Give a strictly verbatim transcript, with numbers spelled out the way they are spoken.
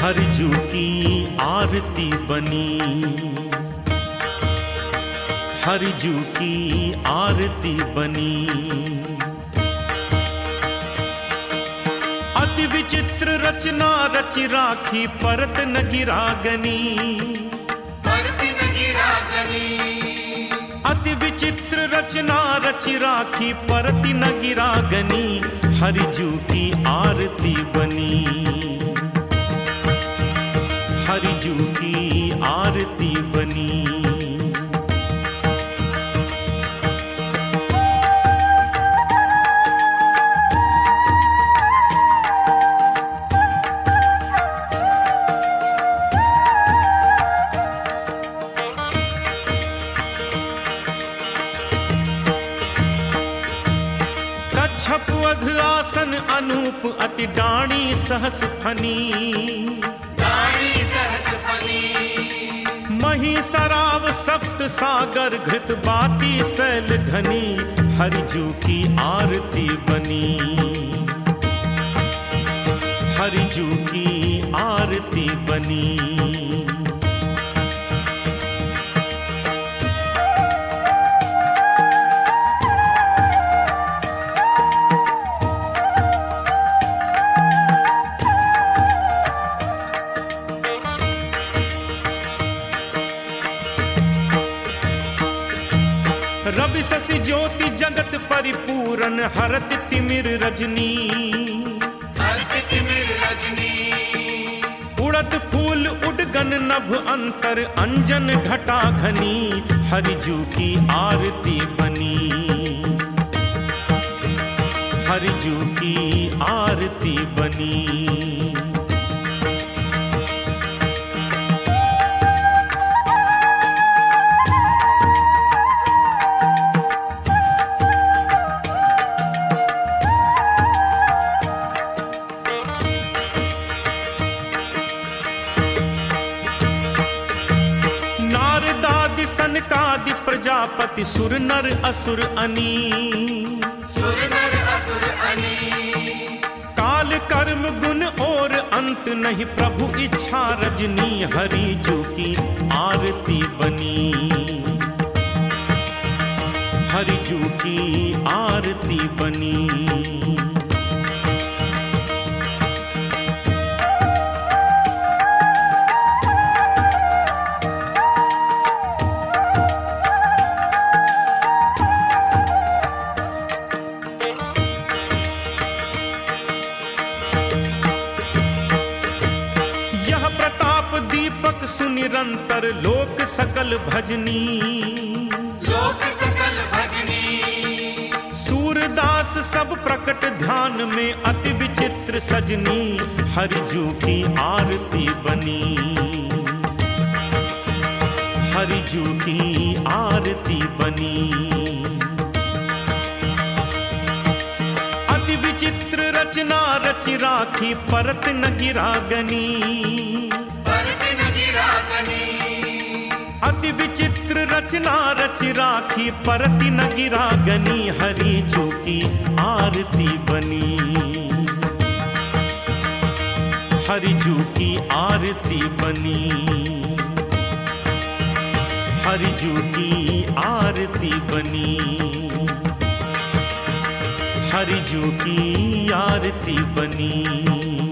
हरिजू की आरती बनी, हरिजू की आरती बनी। अति विचित्र रचना रचि राखी परत न गिरागनी, परत न गिरागनी। अति विचित्र रचना रचि राखी परति न गिरागनी, हरिजू की आरती बनी, हरिजू की आरती बनी। कच्छप अध आसन अनूप अति डाणी सहस फनी, डाणी सहस फनी। मही सराव सप्त सागर घृत बाती सैल घनी, हरिजू की आरती बनी, हरिजू की आरती बनी। रवि शशि ज्योति जगत परिपूरन हरत तिमिर रजनी, हरत तिमिर रजनी। उड़त फूल उडगन नभ अंतर अंजन घटा घनी, हरिजू की आरती बनी, हरिजू की आरती बनी। नारदादि सनकादि प्रजापति सुर नर असुर अनी, सुर नर असुर अनी। काल कर्म गुण और अंत नहीं प्रभु इच्छा रजनी, हरिजू की आरती बनी, हरिजू की आरती बनी। प्रताप दीपक सुनिरंतर लोक सकल भजनी, लोक सकल भजनी। सूरदास सब प्रकट ध्यान में अति विचित्र सजनी, हरिजू की आरती बनी, हरिजू की आरती बनी। अति विचित्र रचना रचि राखी परत न गिरागनी, परत न गिरागनी। अति विचित्र रचना रचि राखी परति न गिरागनी, हरिजू की आरती बनी, हरिजू की आरती बनी, हरिजू की आरती बनी, हरिजू की आरती बनी।